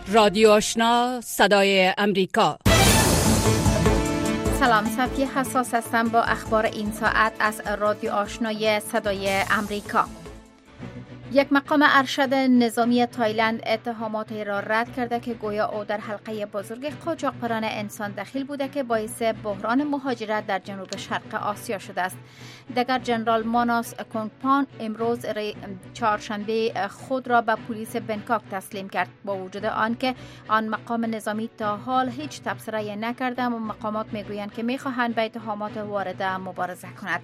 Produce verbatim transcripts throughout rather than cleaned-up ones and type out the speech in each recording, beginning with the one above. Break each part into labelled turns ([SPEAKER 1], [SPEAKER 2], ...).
[SPEAKER 1] رادیو آشنا صدای امریکا.
[SPEAKER 2] سلام، صفی حساس هستم با اخبار این ساعت از رادیو آشنای صدای امریکا. یک مقام ارشد نظامی تایلند اتهاماتی را رد کرده که گویا او در حلقه بزرگ قاچاقبران انسان دخیل بوده که باعث بحران مهاجرت در جنوب شرق آسیا شده است. دگر جنرال ماناس کونگپان امروز چهارشنبه خود را به پلیس بنکاک تسلیم کرد، با وجود آنکه آن مقام نظامی تا حال هیچ تبصره نکرده و مقامات میگویند که میخواهند به اتهامات وارده مبارزه کند.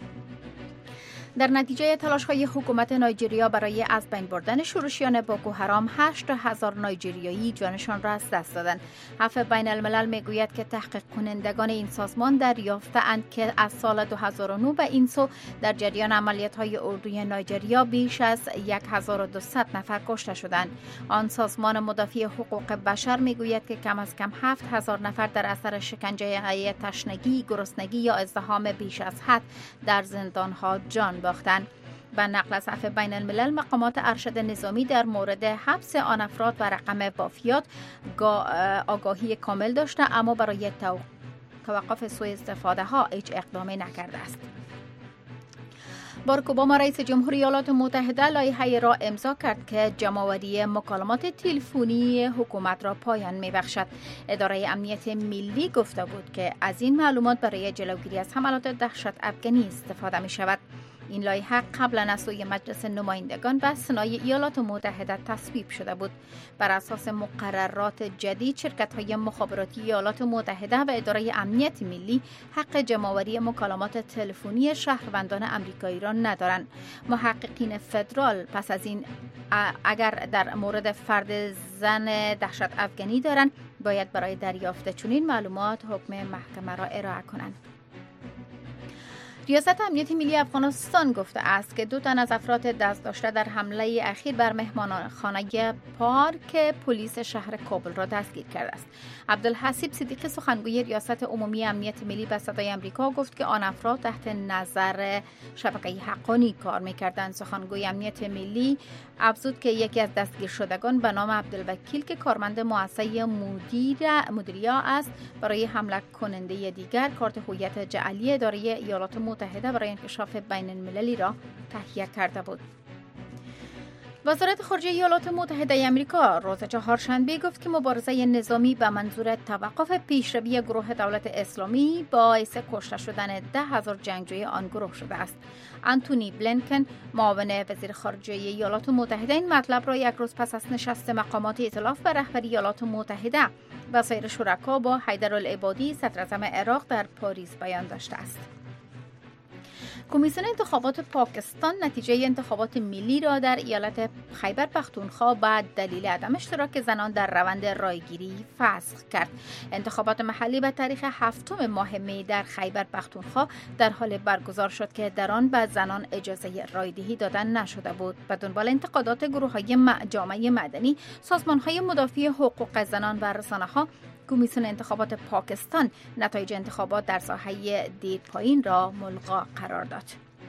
[SPEAKER 2] در نتیجه تلاش‌های حکومت نایجریا برای از بین بردن شورشیان بوکو حرام، هشت هزار نایجریایی جانشان را از دست دادند. عفو بین الملل میگوید که تحقیق کنندگان این سازمان دریافته‌اند که از سال دو هزار و نه به این سو در جریان عملیات‌های اردوی نایجریا بیش از هزار و دویست نفر کشته شدند. آن سازمان مدافع حقوق بشر میگوید که کم از کم هفت هزار نفر در اثر شکنجه تشنگی، گرسنگی یا ازدحام بیش از حد در زندان‌ها جان باختند. به نقل از عفو بین الملل، مقامات ارشد نظامی در مورد حبس آن افراد و رقم وفیات آگاهی کامل داشته، اما برای توقف سوء استفاده ها هیچ اقدامی نکرده است. باراک اوباما رئیس جمهوری ایالات متحده لایحه‌ای را امضا کرد که جمع‌آوری مکالمات تلفنی حکومت را پایان می‌بخشد. اداره امنیت ملی گفته بود که از این معلومات برای جلوگیری از حملات دهشت افغانی استفاده می‌شود. این لایحه قبلا از سوی مجلس نمایندگان به سنای ایالات متحده تصویب شده بود. بر اساس مقررات جدید، شرکت‌های مخابراتی ایالات متحده و اداره امنیت ملی حق جمع‌آوری مکالمات تلفنی شهروندان آمریکایی را ندارند. محققین فدرال پس از این اگر در مورد فرد زن دهشت افغانی دارند، باید برای دریافت چنین معلومات حکم محکمه را ارائه کنند. ریاست امنیت ملی افغانستان گفته است که دو تن از افراد دست داشته در حمله اخیر بر مهمانخانه پارک پلیس شهر کابل را دستگیر کرده است. عبدالحسیب صدیقی، سخنگوی ریاست عمومی امنیت ملی، به صدای امریکا گفت که آن افراد تحت نظر شبکه حقانی کار می‌کردند. سخنگوی امنیت ملی افزود که یکی از دستگیر شدگان به نام عبدالوکیل که کارمند مؤسسه مدیر مدیریا است، برای حمله کننده دیگر کارت هویت جعلی اداره ایالات متحده برای انکشاف بین المللی را تهیه کرده بود. وزارت خارجه ایالات متحده آمریکا روز چهارشنبه گفت که مبارزه نظامی به منظور توقف پیشروی گروه دولت اسلامی باعث کشته شدن ده هزار جنگجوی آن گروه شده است. آنتونی بلینکن، معاون وزیر خارجه ایالات متحده، این مطلب را یک روز پس از نشست مقامات ائتلاف به رهبری ایالات متحده و سایر شرکا با حیدرالعبادی، صدراعظم عراق، در پاریس بیان داشته است. کمیسیون انتخابات پاکستان نتیجه انتخابات ملی را در ایالت خیبر پختونخوا به دلیل عدم اشتراک زنان در روند رایگیری فسخ کرد. انتخابات محلی به تاریخ هفتم ماه می در خیبر پختونخوا در حال برگزار شد که در آن به زنان اجازه رایدهی دادن نشده بود. به دنبال انتقادات گروه‌های جامعه مدنی، سازمان‌های مدافع حقوق زنان و رسانه‌ها، کمیسیون انتخابات پاکستان نتایج انتخابات در ساحه دید پایین را ملغا قرار داد.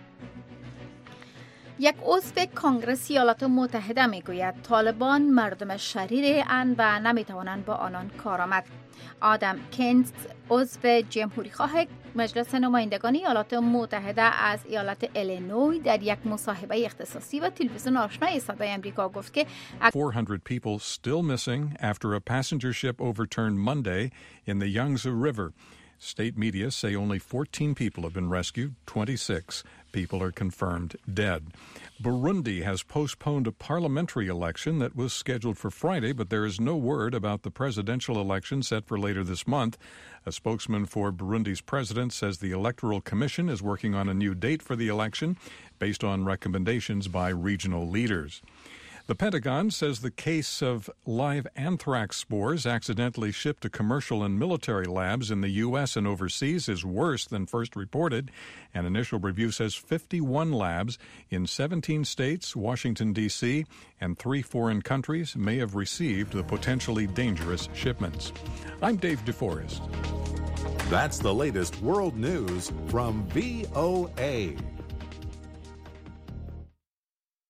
[SPEAKER 2] یک عضو کنگره ایالات متحده میگوید طالبان مردم شریر اند و نمیتوانند با آنان کار آمد. آدم کینز، عضو جمهوری خواه مجلس نمایندگان ایالات متحده از ایالت ایلینوی، در یک مصاحبه اختصاصی با تلویزیون آشنای صدای آمریکا گفت که
[SPEAKER 3] four hundred people still missing after a passenger ship overturned Monday in the Yangtze River. State media say only fourteen people have been rescued. twenty-six people are confirmed dead. Burundi has postponed a parliamentary election that was scheduled for Friday, but there is no word about the presidential election set for later this month. A spokesman for Burundi's president says the Electoral Commission is working on a new date for the election based on recommendations by regional leaders. The Pentagon says the case of live anthrax spores accidentally shipped to commercial and military labs in the U S and overseas is worse than first reported. An initial review says fifty-one labs in seventeen states, Washington, D C, and three foreign countries may have received the potentially dangerous shipments. I'm Dave DeForest.
[SPEAKER 4] That's the latest world news from V O A.